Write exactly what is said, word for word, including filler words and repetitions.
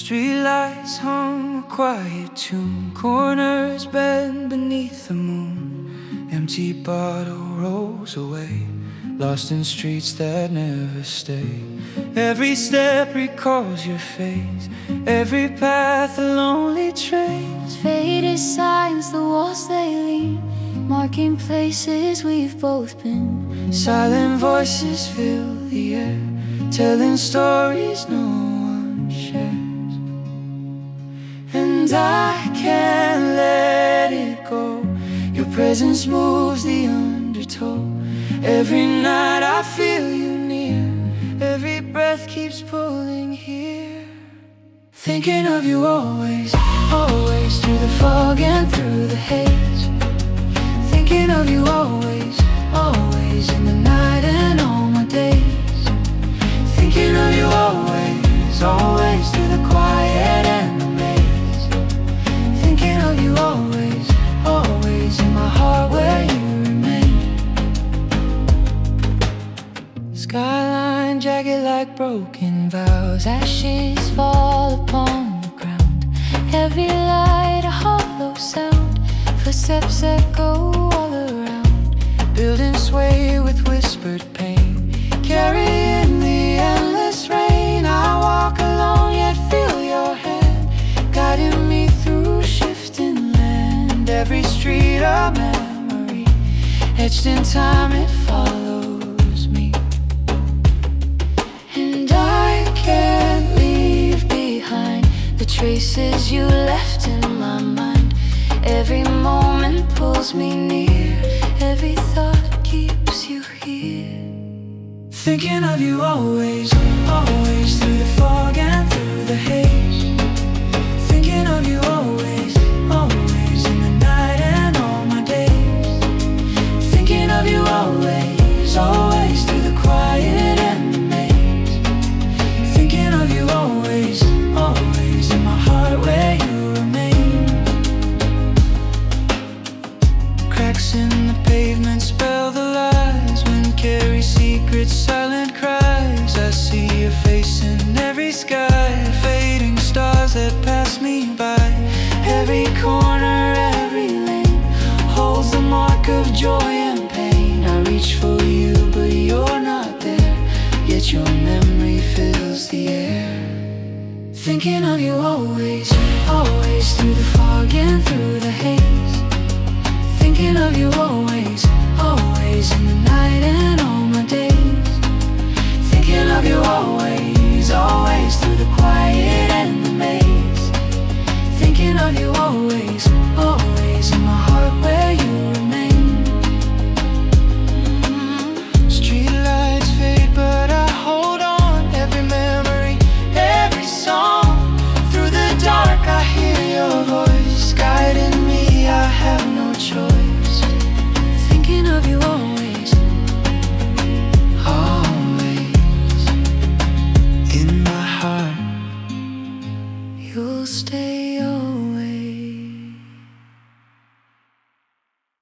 Streetlights hum a quiet tune, corners bend beneath the moon. Empty bottle rolls away, lost in streets that never stay. Every step recalls your face, every path a lonely trace. Faded signs, the walls they lean, marking places we've both been. Silent voices fill the air, telling stories no one shares. And I can't let it go, your presence moves the undertow. Every night I feel you near, every breath keeps pulling here. Thinking of you always, always, through the fog and through the haze. Thinking of you always, always, in the night and all my days. Thinking of you always, always, through the quiet and the maze. Thinking of you always, always, in my heart where you remain. Skyline jagged like broken vows, Ashes fall upon the ground, every light a hollow sound. Footsteps echo all around, buildings sway with whispered pain, carrying the endless rain. I walk alone yet feel your hand, guiding me through shifting land. Every street a memory, etched in time it follows me. and I can't leave behind the traces you left in my mind. Every moment pulls me near, every thought keeps you here. Thinking of you always, always, through the fog and through the haze. Thinking of you always, always, in the night and all my days. Thinking of you always, always, through the quiet and the maze. Thinking of you always, always, in my heart where you remain. Cracks in the pavement spell the lies, wind carries secrets, silent cries. I see your face in every sky, fading stars that pass me by. Every corner, every lane holds the mark of joy and pain. I reach for you, but you're not there, yet your memory fills the air. Thinking of you always, always, through the fog